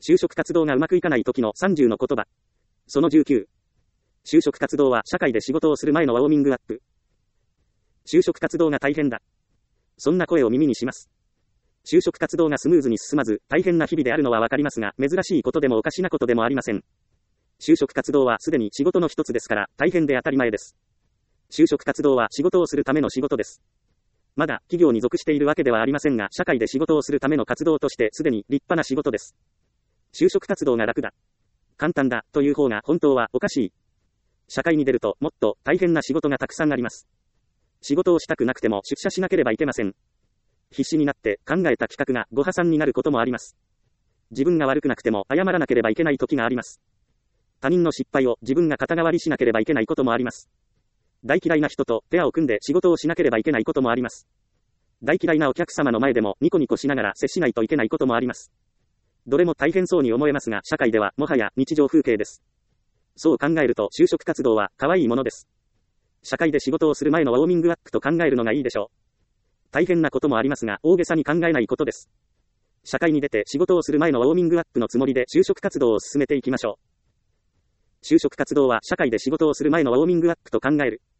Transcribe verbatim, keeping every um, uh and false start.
就職活動がうまくいかない時のさんじゅうの言葉。そのじゅうきゅう。就職活動は社会で仕事をする前のウォーミングアップ。就職活動が大変だ。そんな声を耳にします。就職活動がスムーズに進まず、大変な日々であるのはわかりますが、珍しいことでもおかしなことでもありません。就職活動はすでに仕事の一つですから、大変で当たり前です。就職活動は仕事をするための仕事です。まだ企業に属しているわけではありませんが、社会で仕事をするための活動としてすでに立派な仕事です。就職活動が楽だ。簡単だという方が本当はおかしい。社会に出るともっと大変な仕事がたくさんあります。仕事をしたくなくても出社しなければいけません。必死になって考えた企画がご破産になることもあります。自分が悪くなくても謝らなければいけない時があります。他人の失敗を自分が肩代わりしなければいけないこともあります。大嫌いな人とペアを組んで仕事をしなければいけないこともあります。大嫌いなお客様の前でもニコニコしながら接しないといけないこともあります。どれも大変そうに思えますが、社会ではもはや日常風景です。そう考えると就職活動は可愛いものです。社会で仕事をする前のウォーミングアップと考えるのがいいでしょう。大変なこともありますが、大げさに考えないことです。社会に出て仕事をする前のウォーミングアップのつもりで就職活動を進めていきましょう。就職活動は社会で仕事をする前のウォーミングアップと考える。